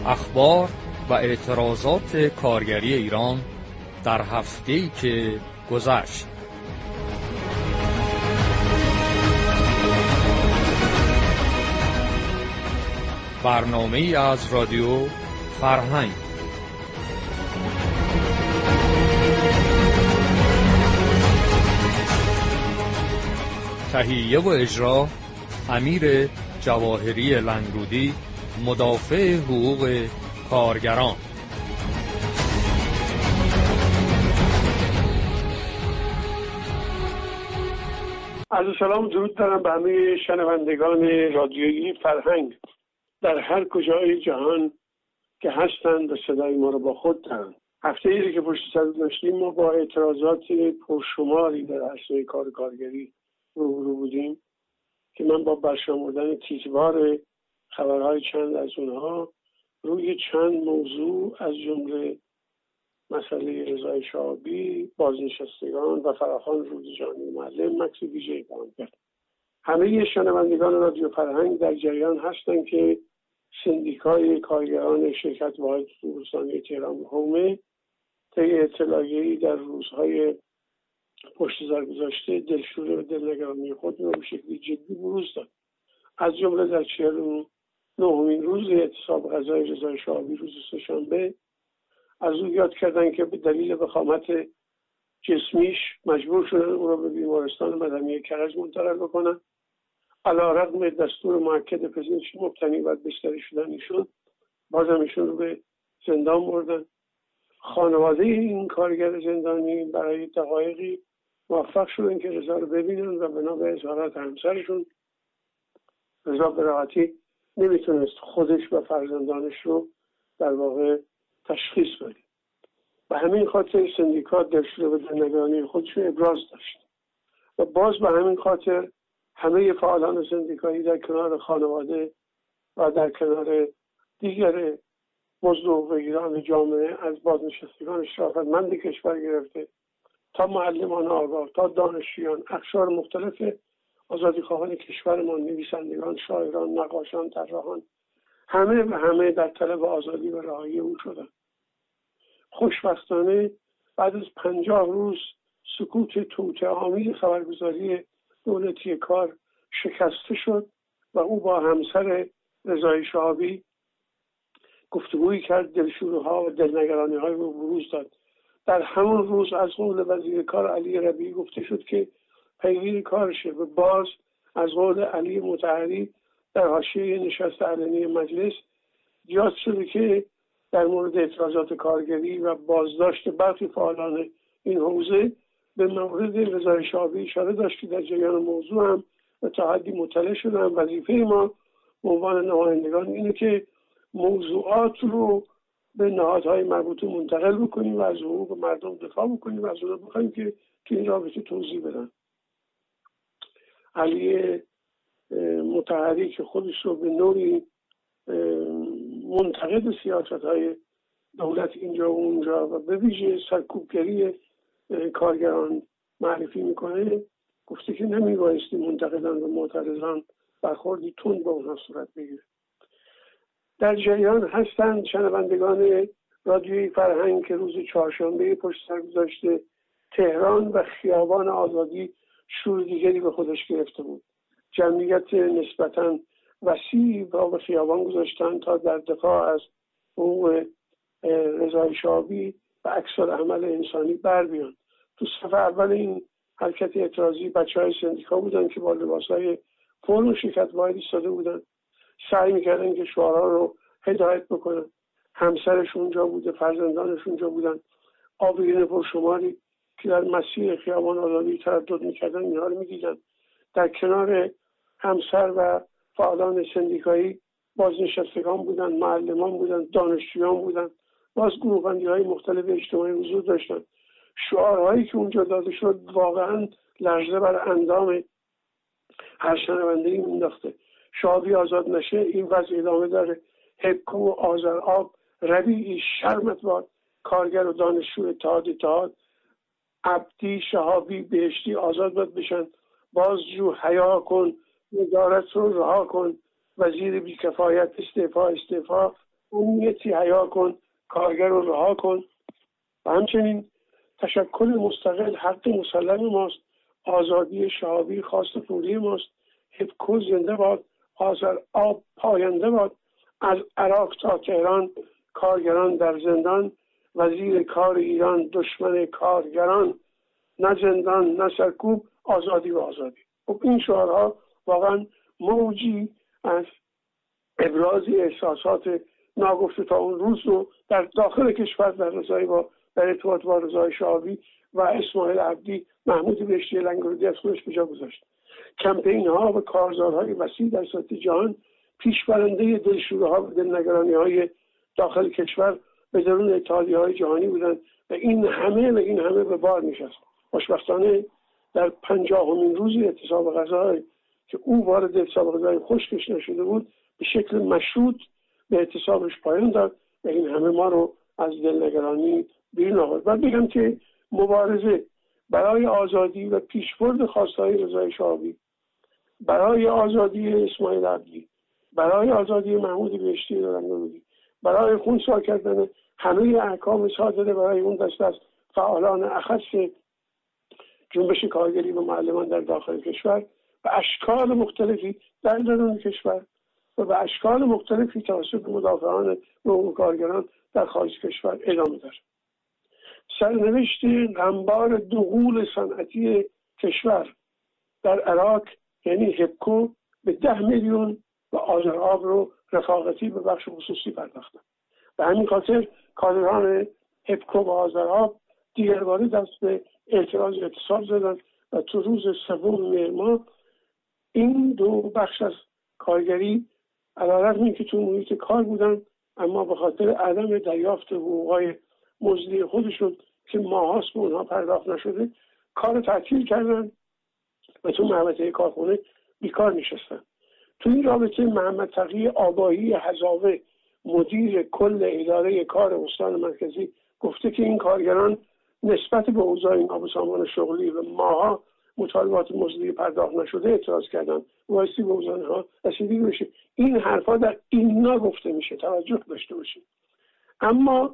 اخبار و اعتراضات کارگری ایران در هفته‌ای که گذشت. برنامه‌ای از رادیو فرهنگ. تهیه و اجرا امیر جواهری لنگرودی، مدافع حقوق کارگران. عرض سلام درود دارم به همه شنوندگان رادیویی فرهنگ در هر کجای جهان که هستند و صدای ما رو با خود دارند. هفته‌ای که پشت سر داشتیم ما با اعتراضات پرشماری در عرصه کار کارگری روبرو بودیم که من با برشمردن تیتروار خبرهای چند از اونها روی چند موضوع از جمله مسئله رضای شهابی، بازنشستگان و فراخوان رودجانی معلم مکس ویژه‌ای بیان کرد. همه شنوندگان رادیو فرهنگ در جریان هستند که سندیکای کارگران شرکت واحد اتوبوسرانی تهران حومه طی اطلاعیه‌ای در روزهای پشت سر گذاشته دلشوره و دلنگرانی خود را به شکلی جدی بروز داد. از جمله در 49مین روز اعتصاب غذای رضای شهابی روز سه‌شنبه از او یاد کردند که به دلیل وخامت جسمیش مجبور شدن او را به بیمارستان مدنی کرج منتقل بکنن. علیرغم دستور مؤکد پزشک مبتنی بر بستری شدن ایشون، بازم ایشون رو به زندان بردن. خانواده این کارگر زندانی برای دقایقی موفق شدن که رضا رو ببینن و بنا به اظهارات همسرشون رضا به راحتی نمیتونست خودش و فرزندانش رو در واقع تشخیص بده. به همین خاطر سندیکا دلشوره و دلنگرانی خودش رو ابراز داشت و باز به همین خاطر همه فعالان سندیکایی در کنار خانواده و در کنار دیگر مزد بگیران جامعه از بازنشستگان شرافتمند کشور گرفته تا معلمان آگاه تا دانشجویان، اقشار مختلف آزادیخواهان کشورمان، نویسندگان، شاعران، نقاشان، طراحان، همه در طلب آزادی و رهایی او شدند. خوشبختانه بعد از 50 روز سکوت توطئه‌آمیز خبرگزاری دولتی کار شکسته شد و او با همسر رضای شهابی گفتگویی کرد، دلشوره‌ها و دلنگرانی‌های رو بروز داد. در همون روز از قول وزیر کار علی ربیعی گفته شد که پیگیر کارشه و باز از قول علی مطهری در حاشیه نشست علنی مجلس یاد شده که در مورد اعتراضات کارگری و بازداشت برخی فعالان این حوزه به مورد رضای شهابی اشاره داشت که در جریان موضوع هم به تا حدی مطلع شدم. وظیفه ما به عنوان نمایندگان اینه که موضوعات رو به نهادهای مربوطه منتقل بکنیم و از حقوق مردم دفاع بکنیم و از اونها بخوایم که تو این رابطه توضیح بدن. علی مطهری که خودش رو به نوعی منتقد سیاست‌های دولت اینجا و اونجا و به ویژه سرکوبگری کارگران معرفی میکنه، گفته که نمیبایستی منتقدان و معترضان برخوردی تند با اونها صورت بگیره. در جریان هستند شنوندگان رادیوی فرهنگ که روز چهارشنبه پشت سر گذاشته تهران و خیابان آزادی شور دیگری به خودش گرفته بود. جمعیت نسبتاً وسیعی را به خیابان گذاشتن تا در دفاع از حقوق رضای شهابی و عکس‌العمل انسانی بر بیان. تو صف اول این حرکت اعتراضی بچه‌های سندیکا بودن که با لباس‌های فرم شرکت واحد ایستاده بودن، سعی می‌کردن که شعارها رو هدایت بکنن. همسرش اونجا بوده، فرزندانش اونجا بودن، آبیون پرشماری که در مسیر خیابان آزادی تردد می‌کردن اینها رو می‌دیدن. در کنار همسر و فعالان سندیکایی بازنشستگان بودن، معلمان بودن، دانشجویان بودن، باز گروه‌بندی‌های مختلف اجتماعی حضور داشتن. شعارهایی که اونجا داده شد واقعاً لرزه بر اندام هر شنونده‌ای مینداخته. شهابی آزاد نشه، این وضع ادامه داره. حبکو و آذرآب، ربیعی، شرمت باد، کارگر و دانشجو اتحاد، عبدی، شهابی، بهشتی آزاد باید بشن. بازجو، حیا کن، نگارت رو رها کن، وزیر بیکفایت استعفا. امنیتی حیا کن، کارگر رو رها کن. و همچنین تشکل مستقل حق مسلم ماست، آزادی شهابی خواست پولی ماست، هپکو زنده باد، آذرآب پاینده باد، از عراق تا تهران کارگران در زندان، وزیر کار ایران دشمن کارگران، نه زندان نه سرکوب، آزادی و آزادی. خب این شعارها واقعا موجی از ابراز احساسات ناگفته تا اون روز رو در داخل کشور در ارتباط با رضای شهابی و اسماعیل عبدی، محمود بهشتی لنگرودی از خودش به جا گذاشت. کمپین ها و کارزارهای وسیع در سطح جهان پیشبرنده دلشوره ها و دلنگرانی های داخل کشور به درون اتحادیه های جهانی بودند و این همه به بار نشست. خوشبختانه در 50مین روز اعتصاب غذا که او وارد اعتصاب غذای خشکش نشده بود، به شکل مشروط به اعتصابش پایان داد و این همه ما رو از دلنگرانی بیرون آورد. و بگم که مبارزه برای آزادی و پیشبرد خواستهای رضای شهابی، برای آزادی اسماعیل عبدی، برای آزادی محمود بهشتی لنگرودی، برای خونسا کردن همه احکام صادره برای اون دسته از فعالان اخص جنبش کارگری و معلمان در داخل کشور و اشکال مختلفی در درون کشور و به اشکال مختلفی توسط مدافعان حقوق کارگران در خارج کشور ادامه دارد. سرنوشت غمبار دغول صنعتی کشور در عراق یعنی هپکو به 10 میلیون و آذرآب رو رفاقتی به بخش خصوصی پرداختن. به همین خاطر کارگران هپکو و آذرآب دیگر باره دست به اعتراض اعتصاب زدن و تو روز 3 مهر ماه این دو بخش از کارگری علیرغم اینکه تو محیط کار بودن اما به خاطر عدم دریافت حقوقای مزدی خودشون که ماهاست به اونها پرداخت نشده کار تعطیل کردن و تو محوطه کارخونه بیکار نشستن. تو این رابطه محمد تقی آگاهی حضاوه مدیر کل اداره کار استان مرکزی گفته که این کارگران نسبت به اوضاع نابسامان شغلی و ماها مطالبات مزدی پرداخت نشده اعتراض کردن، وایسی به اوضاع ها رسیدگی بشه. این حرفا در اینا گفته میشه، توجه داشته باشید. اما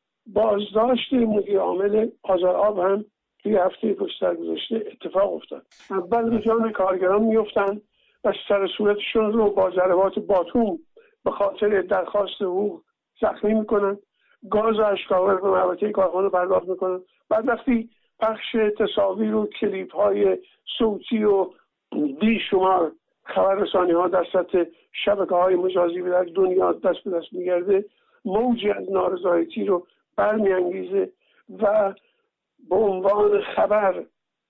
بازداشت مدیر عامل آذرآب هم توی هفته گذشته اتفاق افتاد. اول به جان کارگران میافتن و سر صورتشون رو با ضربات باتوم به خاطر درخواست حقوق زخمی میکنن، گاز اشکاور به محوطه کارخانه پرداخت میکنن. بعد وقتی پخش تصاویر و کلیپ های صوتی و بیشمار خبررسانی ها در سطح شبکه های مجازی در دنیا دست به دست میگرده، موجی از نارضایتی رو برمیانگیزه و به عنوان خبر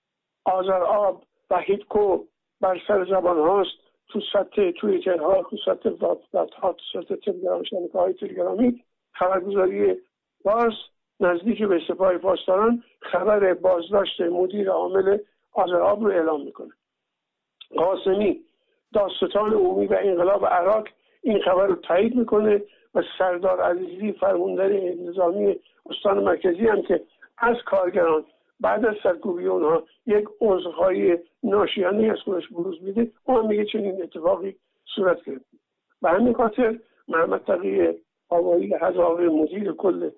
آذرآب و هپکو بر سر زبان هاست، تو سطح توییترها، تو سطح واتساپ، تو سطح تلگرام، شبکه‌های تلگرامی خبرگزاری باز نزدیک به سپاه پاسداران خبر بازداشت مدیر عامل آذرآب رو اعلام میکنه. قاسمی دادستان عمومی و انقلاب عراق این خبر رو تایید میکنه و سردار عزیزی فرماندار نظامی استان مرکزی هم که از کارگران بعد از سرکوبی اونها یک عذرخواهی ناشیانه از خودش بروز میده، اون میگه چنین اتفاقی صورت گرفت. به همین خاطر محمد تقی آقایی حضاوه مدیر کل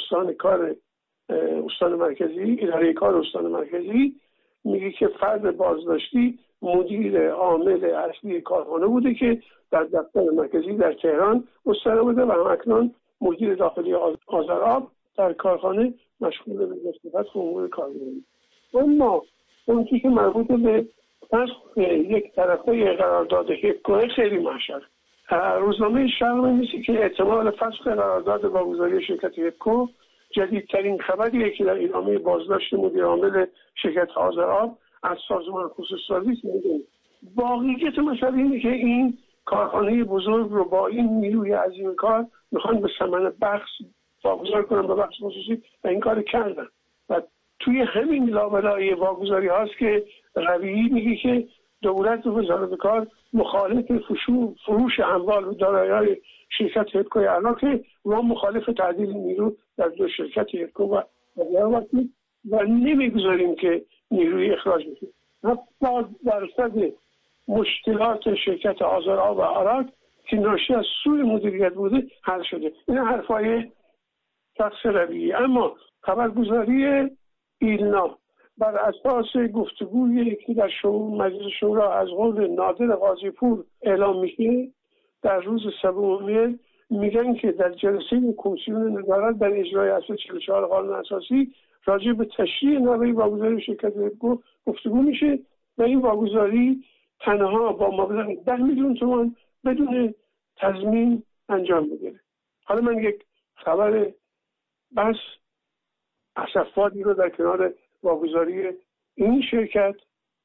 استان مرکزی، اداره کار استان مرکزی میگه که فرد بازداشتی مدیر عامل اصلی کارخانه بوده که در دفتر مرکزی در تهران مستقر بوده و همکنون مدیر داخلی آذرآب در کارخانه مشغول به نسبت امور کارگری. اما اون چیزی که مربوط به فسخ یک طرفه قرارداد هپکو خیلی محشر. روزنامه شرق می‌نویسه که احتمال فسخ قرارداد واگذاری شرکت هپکو جدیدترین خبریه که در ادامه بازداشت مدیر عامل شرکت آذرآب از سازمان خصوصی‌سازی می‌دونه. واقعیت مسئله اینه که این کارخانه بزرگ رو با این نیروی عظیم کار میخوان به ثمن بخش واگذار کنن به بخش خصوصی و این کار کردن. و توی همین لابلای واگذاری هاست که رویی میگه که دولت و وزارت کار مخالف فروش اموال و دارایی‌های شرکت هپکو عراق و مخالف تعدیل نیرو در دو شرکت هپکو و وقتی و نمیگذاریم که نیروی اخراج بشه. 70% مشکلات شرکت آذرآب و عراق که ناشی از سوء مدیریت بوده حل شده. این حرفای شخص رویه. اما خبرگزاری ایلنا بر اساس گفتگویی که در مجلس شورا از قول نادر قاضی‌پور اعلام میشه در روز 7 میگن که در جلسه کمیسیون نظارت بر اجرای اصل 44 قانون اساسی راجع به تشریع نوه واگذاری شرکت گفتگو میشه و این واگذاری تنها با مبلغ 10 میلیون تومان بدون تضمین انجام بگیره. حالا من یک خبر بس اسفباری رو در کنار واگذاری این شرکت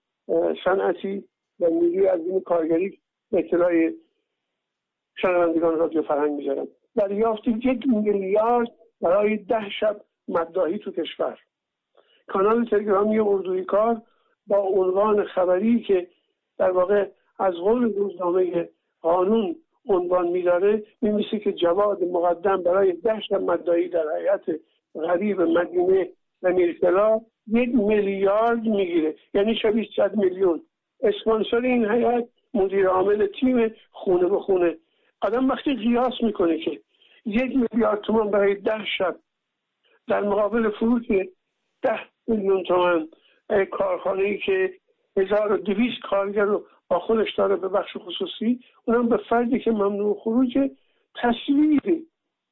صنعتی و نیروی عظیم کارگری به اطلاع شنوندگان رادیو فرهنگ میذارم. دریافت 1 میلیارد برای 10 شب مداحی تو کشور. کانال تلگرامی اردوی کار با عنوان خبری که در واقع از قول روزنامه قانون عنوان میداره میمیسه که جواد مقدم برای 10 شب مداحی در هیئت غریب مدینه و میرکلا 1 میلیارد میگیره، یعنی شبیه 100 میلیون. اسپانسر این هیئت مدیر عامل تیم خونه به خونه. آدم وقتی قیاس میکنه که 1 میلیارد تومان برای 10 شب در مقابل فروش 10 میلیون تومان کارخانه‌ای که 1200 کارگر رو با خودش داره به بخش خصوصی، اونم به فردی که ممنوع خروج، تصویری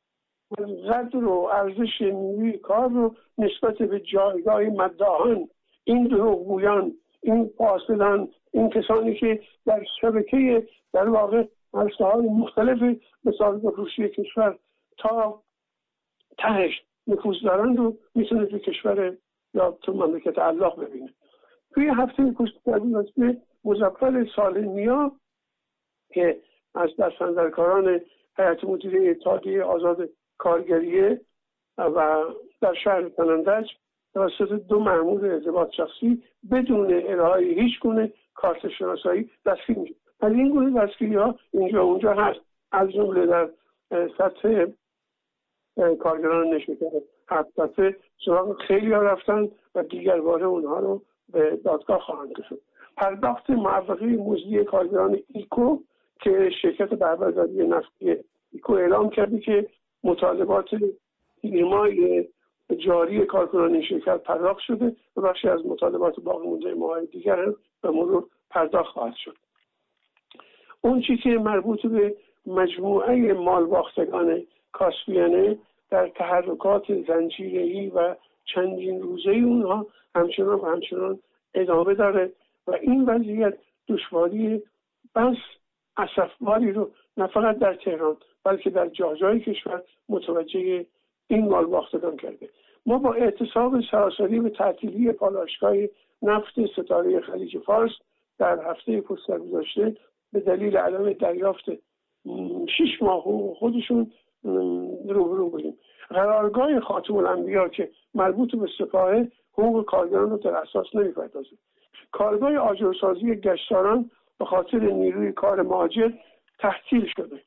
قدر و ارزش نیروی کار رو نسبت به جایگاه مداحان، این دروغگویان، این فاسدان، این کسانی که در شبکه در واقع عرصه‌های مختلف مثال فروشی کشور تا تهش نفوذ دارن رو میتونه تو کشور یا تو مملکت الله ببینه. توی هفته گذشته مظفر سالمیا که از دستاندرکاران هیئت مدیره اتحادیه آزاد کارگریه و در شهر تنندج توسط 2 مأمور ارتباط شخصی بدون ارائه هیچ گونه کارت شناسایی دستگیر میشه. از این گونه دستگیری‌ها اینجا اونجا هست، از جمله در سطح کارگران نشده 7 سطح سراغ خیلی ها رفتن و دیگر باره اونها رو به دادگاه خواهند کشید. پرداخت معوقه مزدی کارگران ایکو که شرکت بهره‌برداری نفتی ایکو اعلام کرده که مطالبات ایمای جاری کارکنان این شرکت پرداخت شده و بخشی از مطالبات باقی مونده ماهای دیگر هم به مرور پرداخت خواهد شد. اون چیزی که مربوط به مجموعه مالباختگان کاسپیانه در تحرکات زنجیره‌ای و چندین روزه اونها همچنان ادامه داره و این وضعیت دشواری بس اسفباری رو نه فقط در تهران بلکه در جاهای کشور متوجه این مالباختگان کرده. ما با اعتصاب سراسری به تعطیلی پالایشگاه نفت ستاره خلیج فارس در هفته پشت گذشته به دلیل عدم دریافت 6 ماه خودشون روبرو بودیم. قرارگاه خاتم الانبیا که مربوط به سپاه حقوق کارگران رو در اساس نمی‌پردازه. کارگاه آجرسازی گشتاران به خاطر نیروی کار مهاجر تعطیل شده.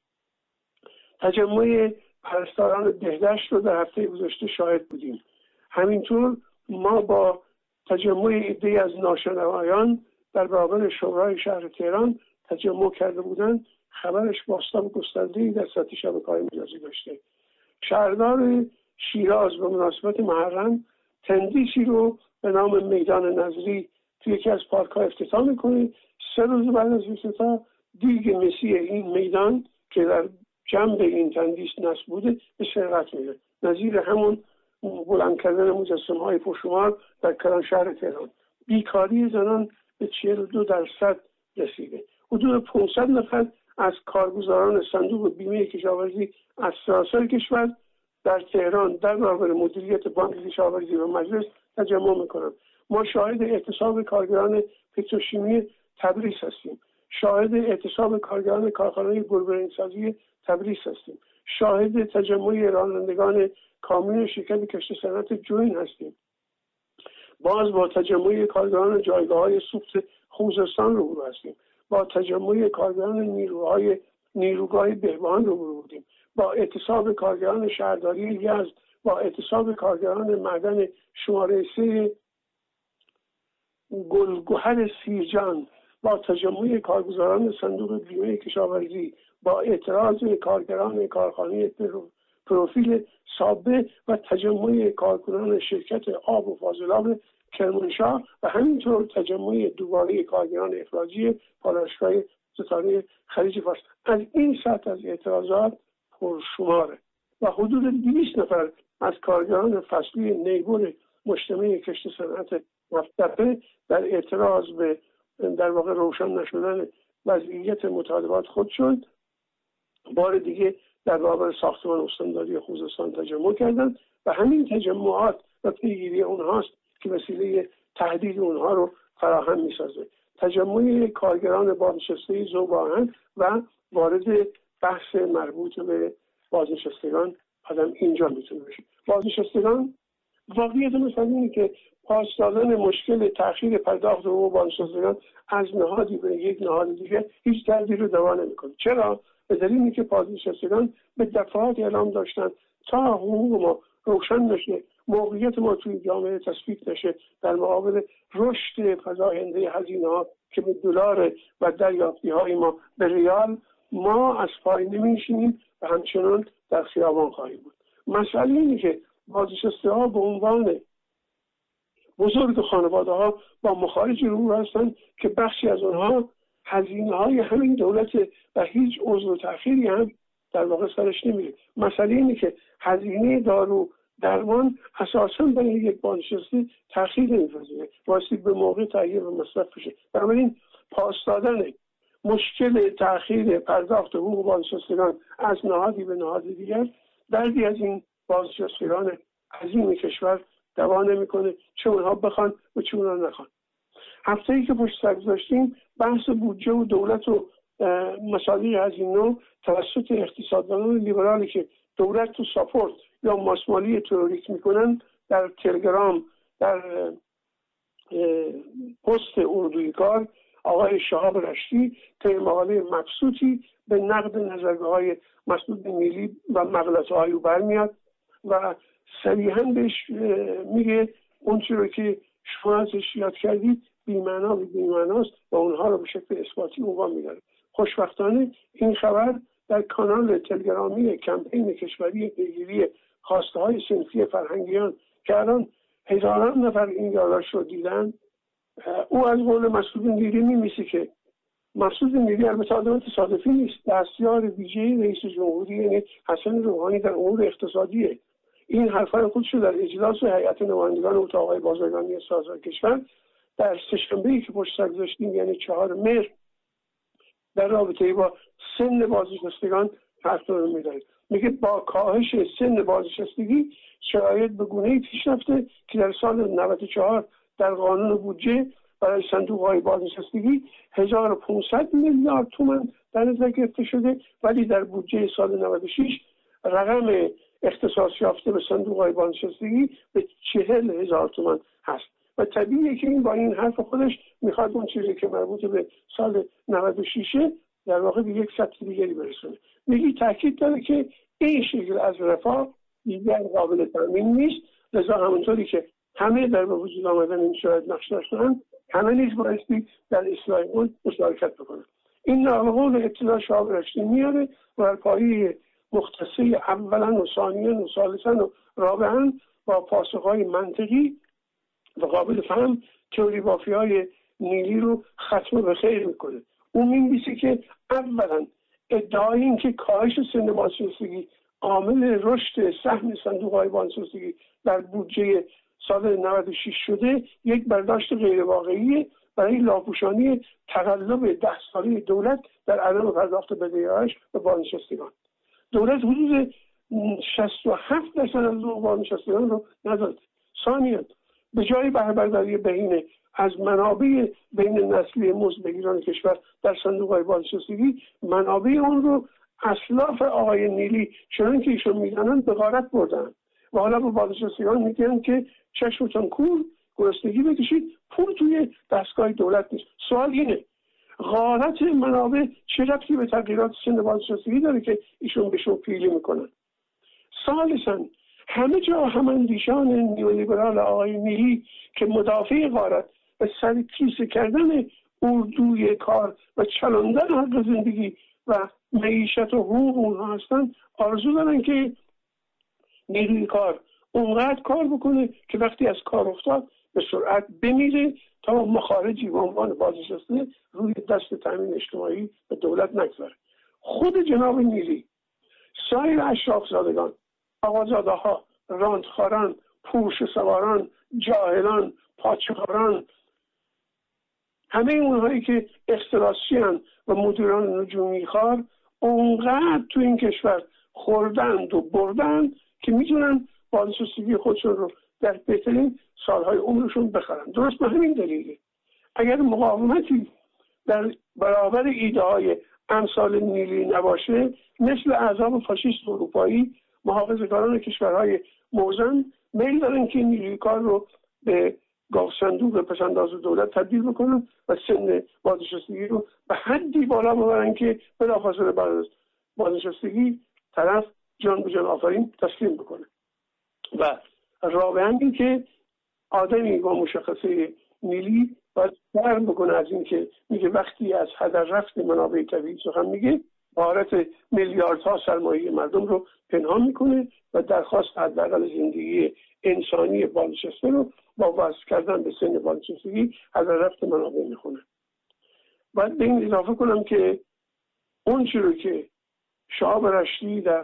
تجمع پرستاران بهداشت رو در هفته گذشته شاهد بودیم. همینطور ما با تجمع عده‌ای از ناشنوایان در برابر شورای شهر تهران تجمع کرده بودند. خبرش بازتاب گسترده‌ای در سطح شبکه‌های مجازی داشته. شهردار شیراز به مناسبت محرم تندیسی رو به نام میدان نظری توی یکی از پارک‌ها افتتاح می‌کنه. 3 روز بعد از افتتاح دیگ مسی این میدان که در جنب این تندیس نصب بوده به سرقت میره، نظیر همون بلند کردن مجسمه‌های پرشمار در کلان شهر تهران. بیکاری زنان به 42% رسیده. حدود 500 نفر از کارگزاران صندوق بیمه کشاورزی از سراسر کشور در تهران در برابر مدیریت بانک کشاورزی و مجلس تجمع میکنند. ما شاهد اعتصاب کارگران پتروشیمی تبریز هستیم. شاهد اعتصاب کارگران کارخانه گلبرنگسازی تبریز هستیم. شاهد تجمع رانندگان کامیون شرکت کشت صنعت جوین هستیم. باز با تجمع کارگران جایگاه‌های سوخت خوزستان روبرو هستیم. با تجمع کارگران نیروگاه بهبهان روبرو بودیم. با اعتصاب کارگران شهرداری یزد، با اعتصاب کارگران معدن شماره 3 گلگهر سیرجان، با تجمع کارگزاران صندوق بیمه کشاورزی، با اعتراض کارگران کارخانه پروفیل سابه و تجمع کارکنان شرکت آب و فاضلاب کرمانشاه و همینطور تجمع دوباره کارگران اخراجی پالایشگاه ستاره خلیج فارس. از این سطح از اعتراضات پرشماره و حدود 200 نفر از کارگران فصلی نیبور مجتمع کشت صنعت نفت‌تپه در اعتراض به در واقع روشن نشدن وضعیت مطالبات خودشون بار دیگه در برابر ساختمان استانداری خوزستان تجمع کردند و همین تجمعات و پیگیری اونهاست که وسیله تهدید اونها رو فراهم می‌سازه. تجمع کارگران بازنشسته ذوب آهن و وارد بحث مربوط به بازنشستگان آدم اینجا میتونه بشه. بازنشستگان واقعیت مثلا اینه که پاس دادن مشکل تأخیر پرداخت حقوق بازنشستگان از نهادی به یک نهاد دیگه هیچ دردی رو دوا نمیکنه. چرا؟ به دلیلی که بازنشستگان به دفعات اعلام داشتن تا حقوق ما روشن نشه، موقعیت ما توی جامعه تثبیت نشه در مقابل رشد فزاینده هزینه‌ها که به دلار و دریافتی‌های ما به ریال، ما از پای نمیشینیم و همچنان در خیابان خواهیم بود. مسئله اینه که بازنشسته‌ها به عنوان بزرگ خانواده‌ها با مخارج رو هستن که بخشی از آنها هزینه‌های همین دولت و هیچ عذر و تأخیری هم در واقع سرش نمیره. مسئله اینه که هزینه دارو درمان اساساً برای یک بازنشسته تأخیر نمی‌پذیره، واسه به موقع تهیه و مصرف بشه. بنابراین پاس دادن مشکل تأخیر پرداخت حقوق بازنشستگان از نهادی به نهاد دیگر دردی از این بازنشستگان عظیم کشور دوا نمی‌کنه، چه اونها بخوان و چه اونها نخوان. هفته‌ای که پشت سر گذاشتیم بحث بودجه و دولت و مصادیق از این نوع توسط اقتصاددانان لیبرالی که دولت تو ساپورت یا ماسمالی تروریک میکنن در تلگرام در پست اردوی کار آقای شهاب رشتی طی مقاله مبسوطی به نقد نظرگاه‌های مسعود نیلی و مغلطه‌های او برمیاد و صریحاً بهش میگه اون چیزی که شما ازش یاد کردید بی‌معنا و بی‌معناست و اونها رو به شکل اثباتی عنوان می‌داره. خوشبختانه این خبر در کانال تلگرامی کمپین کشوری پیگیری خواسته‌های صنفی فرهنگیان که الان هزاران نفر این یادداشت رو دیدن، او از قول مسعود نیلی می‌نویسه که مسعود نیلی البته آدم تصادفی نیست، دستیار ویژه رئیس جمهوری یعنی حسن روحانی در امور اقتصادیه. این حرفای خودش در اجلاس هیئت نمایندگان اتاق‌های بازرگانی سازمان کشور در سه‌شنبه‌ای که پشت سر گذاشتیم یعنی 4 مهر در رابطه با سن بازنشستگان حرف رو می‌زنه. میگه با کاهش سن بازنشستگی شرایط به گونه‌ای پیش رفته که در سال 94 در قانون بودجه برای صندوق‌های بازنشستگی 1500 میلیارد تومان در نظر گرفته شده، ولی در بودجه سال 96 رقم اختصاص یافته به صندوق‌های بازنشستگی به 40,000 تومان هست و طبیعیه که این با این حرف خودش میخواد اون چیزی که مربوط به سال 96 در واقع به یک سطح دیگری برسونه. میگی تاکید داره که این شکل از رفاه دیگر قابل تامین نیست، لذا همونطوری که همه در به وجود آمدن این شرایط نقش داشتن، همه نیز بایستی در اصلاح اون مشارکت بکنن. این نقل اطلاع شهاب رشتی میاره و در پایه مختصه اولا و ثانیا و ثالثا و رابعا با پاسخهای منطقی و قابل فهم تئوری بافی‌های نیلی رو ختم به خیر میکنه. اون می‌نویسه که اولا ادعای این که کاهش سن بازنشستگی عامل رشد سهم صندوق‌های بازنشستگی در بودجه سال 96 شده یک برداشت غیر واقعیه برای لاپوشانی تقلب 10 ساله دولت در عدم پرداخت بدهی‌هاش به بازنشستگان. دولت حدود 67% از حقوق بازنشستگان رو نداد. ثانیاً به جای بهره‌برداری بهینه از منابع بین نسلی مزدبگیران کشور در صندوق‌های بازنشستگی، منابع اون رو اسلاف آقای نیلی چنان که ایشون میدانند به غارت بردن و حالا به بازنشستگان میگن که چشمتون کور، گرسنگی بکشید، پول توی دستگاه دولت نیست. سوال اینه غارت منابع چه ربطی به تغییرات سن بازنشستگی داره که ایشون بهشون پیلی میکنن؟ ثالثاً همه جا هماندیشان نیولیبرال آقای نیلی که مدافع غارت و سرکیسه کردن اردوی کار و چلاندن حق زندگی و معیشت و حقوق اونها هستن آرزو دارن که نیروی کار اونقدر کار بکنه که وقتی از کار افتاد به سرعت بمیره تا مخارجی به عنوان بازنشسته روی دست تامین اجتماعی به دولت نگذاره. خود جناب نیلی، سایر اشرافزادگان، آقازاده ها، راندخاران، پوش سواران، جاهلان، پاچه‌خواران، همه اونهایی که اختلاسیان و مدیران نجومی خوار اونقدر تو این کشور خوردند و بردند که میتونن بازنشستگی خودشون رو در بهترین سالهای عمرشون بخرن. درست به همین دلیله اگر مقاومتی در برابر ایده های امثال نیلی نباشه، مثل احزاب فاشیست اروپایی، محافظه‌کاران کشورهای موزن میل دارن که نیروی کار رو به گاو صندوق پسنداز دولت تبدیل بکنن و سن بازنشستگی رو به حدی بالا ببرن که بلافاصله بعد از بازنشستگی طرف جان به جان آفرین تسلیم بکنه. و راه به این که آدمی با مشخصه نیلی باید فرق بکنه از این که میگه وقتی از هدر رفت منابع طبیعی سخن میگه، عبارت میلیاردها سرمایه مردم رو پنهان میکنه و درخواست حداقل زندگی انسانی بازنشسته رو با وصل کردن به سن بازنشستگی هدر رفت منابع میخونه. باید به این اضافه کنم که اون چی رو که شهاب رشدی در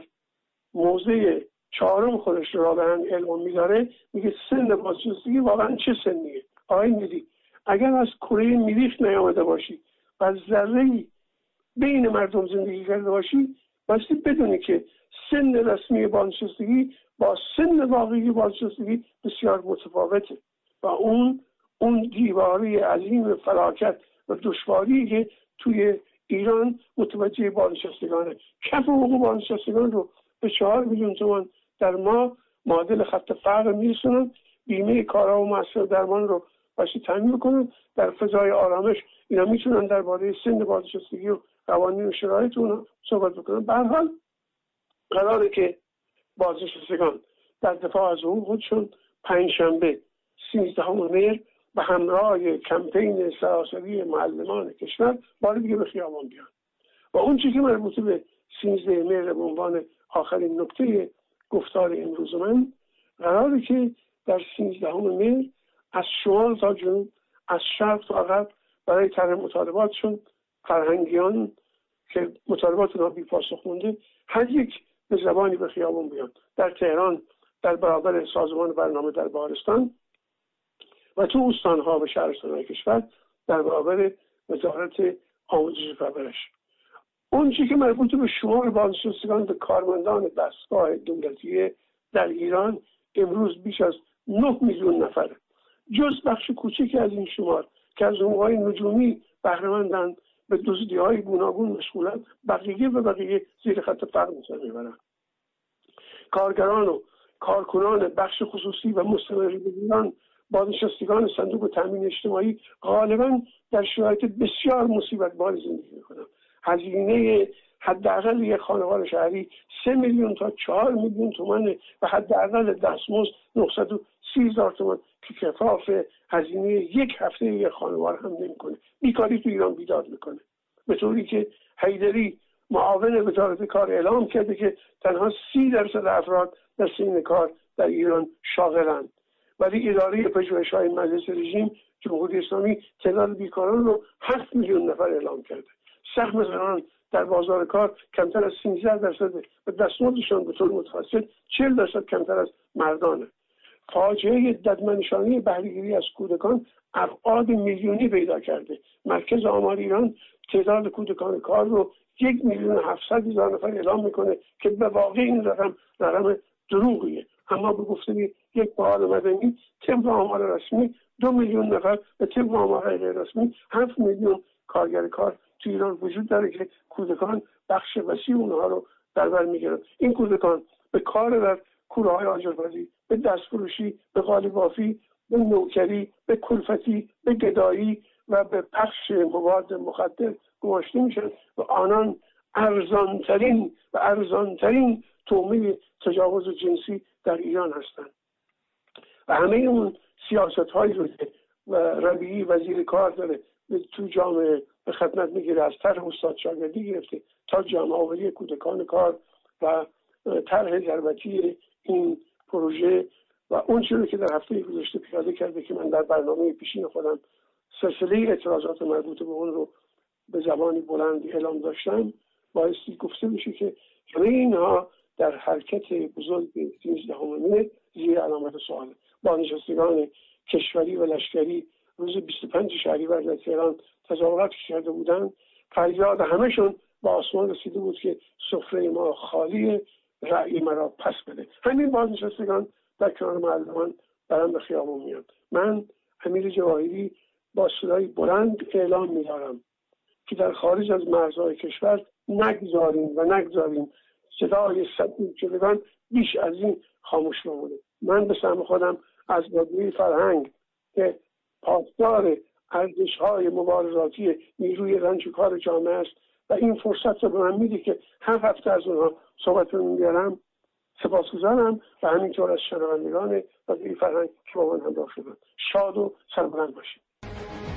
موضع 4 خودش را به هم اعلام می‌داره، میگه سن بازنشستگی واقعا چه سنیه؟ آقای نیلی، اگر از کره مریخ نیامده باشی و ذره‌ای بین مردم زندگی کرده باشی، بایستی بدونی که سن رسمی بازنشستگی با سن واقعی بازنشستگی بسیار متفاوته و اون دیواره عظیم فلاکت و دشواری که توی ایران متوجه بازنشستگانه. کف حقوق بازنشستگان رو به 4 میلیون تومان در ماه معادل خط فقر میرسونن. بیمه کارها و مصرف درمان رو باشی تامین میکنن. در فضای آرامش اینا میتونن درباره سن بازنشستگی و قوانین و شرایط اون صحبت بکنن. به هر حال قراره که بازنشستگان در دفاع از حقوق خودشون پنجشنبه 13 مهر به همراه کمپین سراسری معلمان کشور بار دیگه به خیابان بیان. و اون چیزی مربوط به 13 مهر به عنوان آخرین نکته گفتار امروز من، قراره که در 13 مهر از شمال تا جنوب، از شرق تا غرب، برای طرح مطالباتشون فرهنگیان که مطالبات اونها بی پاسخ مونده هر یک به زبانی به خیابان بیان. در تهران در برابر سازمان برنامه در بهارستان و تو استانها و شهرستانهای کشور در برابر وزارت آموزش و پرورش. اون چیزی که مربوط به شمار بازنشستگان به کارمندان دستگاه دولتی در ایران امروز بیش از 9 میلیون نفره. جز بخش کوچکی از این شمار که از حقوق‌های نجومی بهره‌مندند، به دزدی‌های گوناگون مشغولند، بقیه زیر خط فقر می‌برند. کارگران و کارکنان بخش خصوصی و مستمرین بازنشستگان صندوق تامین اجتماعی غالبا در شرایط بسیار مصیبت بار زندگی می‌کنند. هزینه حداقل یک خانوار شهری 3 میلیون تا 4 میلیون تومان و حداقل دستمزد 930,000 تومان که کفاف هزینه یک هفته یک خانوار هم نمی‌کنه. بیکاری تو ایران بیداد میکنه، به طوری که حیدری معاون وزارت کار اعلام کرده که تنها 30% افراد در سن کار در ایران شاغلند، ولی اداره پژوهش‌های مجلس رژیم جمهوری اسلامی تعداد بیکاران رو 7 میلیون نفر اعلام کرده. سهم زنان در بازار کار کمتر از 13% و دستمزدشان به طور متوسط 40% کمتر از مردانه. فاجعه ددمنشانی بهره‌گیری از کودکان ابعاد میلیونی پیدا کرده. مرکز آمار ایران تعداد کودکان کار رو 1,700,000 نفر اعلام میکنه که به واقع این رقم دروغیه، اما به گفته یک فعال مدنی طبق آمار رسمی 2 میلیون نفر و طبق آمار غیر رسمی 7 میلیون کارگر کار تو ایران وجود داره که کودکان بخش وسیع اونها رو در بر میگیرن. این کودکان به کار در کوره‌های آجربازی، به دستفروشی، به قالیبافی، به نوکری، به کلفتی، به گدایی و به پخش مواد مخدر گماشته میشن و آنان ارزانترین طعمه تجاوز جنسی در ایران هستند. و همه اون سیاست هایی رو که ربیعی وزیر کار داره تو جامعه به خدمت میگیره، از طرح استاد شاگردی گرفته تا جمع آوری کودکان کار و طرح ضربتی این پروژه و اون چیزی که در هفته گذشته پیاده کرده که من در برنامه پیشین خودم سلسله اعتراضات مربوط به اون رو به زبانی بلند اعلام داشتم، بایستی گفته میشه که همه اینها در حرکت بزرگ 13 مه زیر علامت سوال. بازنشستگان کشوری و لشکری روز 25 شهریور در تهران تظاهرات کرده بودند، فریاد همهشون با آسمان رسیده بود که سفره ما خالی، رأی مرا پس بده. همین بازنشستگان در کنار معلمان برام به خیابون میان. من امیر جواهری با صدای بلند اعلام می‌دارم که در خارج از مرزهای کشور نگذاریم صدای صدمه شدگان بیش از این خاموش بمونه. من به سهم خودم از رادیوی فرهنگ که پاسدار ارزش‌های مبارزاتی نیروی رنج و کار جامعه است و این فرصت رو به من میده که هر هفته از اونها صحبت رو میارم، سپاسگزارم و همینطور از شنوندگان رادیوی فرهنگ که با من همراه شدن. شاد و سربلند باشید.